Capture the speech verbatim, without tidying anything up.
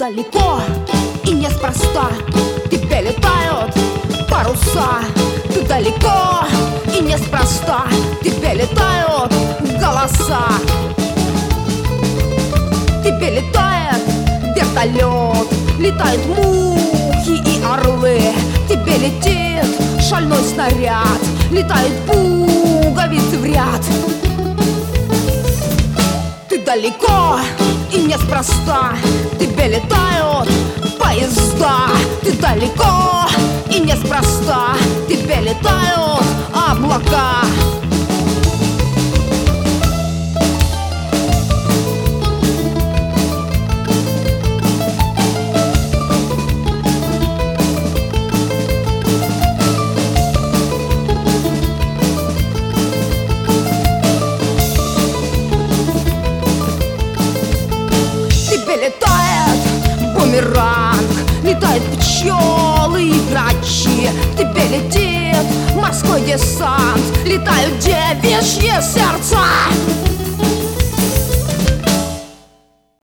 далеко и неспроста тебе летают паруса. Ты далеко и неспроста тебе летают голоса. Тебе летает вертолет, летают мухи и орлы. Тебе летит шальной снаряд, летают пуговицы в ряд. Ты далеко и неспроста тебе летают поезда. Ты далеко и неспроста тебе летают облака. Летает бумеранг, летают пчелы и грачи. Тебе летит морской десант, летают девичьи сердца.